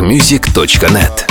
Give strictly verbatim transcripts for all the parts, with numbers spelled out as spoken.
farmusic точка net.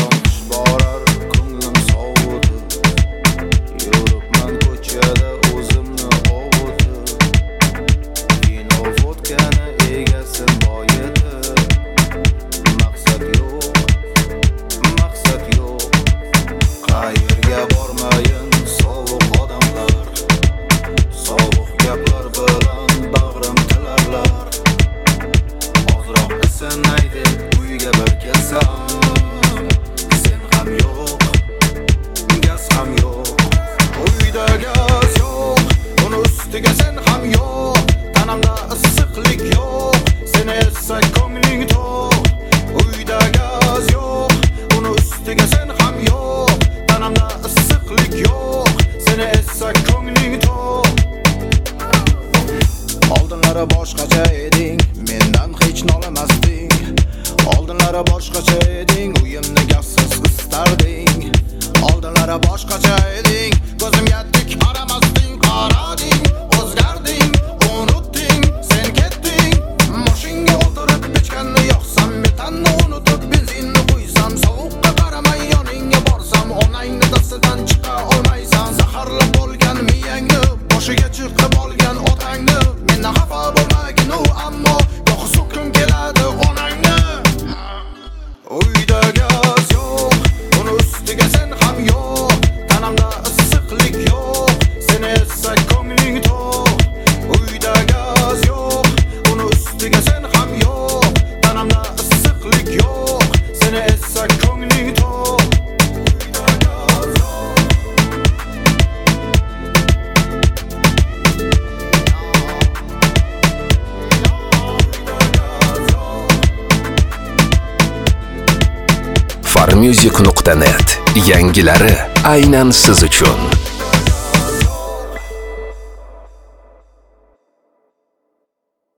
Oldinlari boshqacha eding, mendan hech nolamasding. Oldinlari boshqacha eding, uyimni gazsiz istarding. Oldinlari boshqacha eding, ko'zimga tik qaramasding, qarading, o'zgarding, unutding, sen ketding. Mashinga o'tirib pechkanni yoqsam, metanni unutib benzinni qo'ysam, sovuqqa qaramay yoningga borsam, onangni dastidan chiqa olmaysan. Zaharlab bo'lgan miyangni, boshiga chiqib olgan otangni. Xafa bo'lmagin u, ammo yo'q so'kim keladi onangni. Uyda gaz yo'q, uni ustiga sen ham yo'q. Tanamda issiqlik yo'q, seni essak ko'ngling to'q. Uyda gaz yo'q, uni ustiga sen ham yo'q. Tanamda issiqlik yo'q, seni essak ko'ngling to'q. farmusic точка net. Yangilari aynan siz uchun.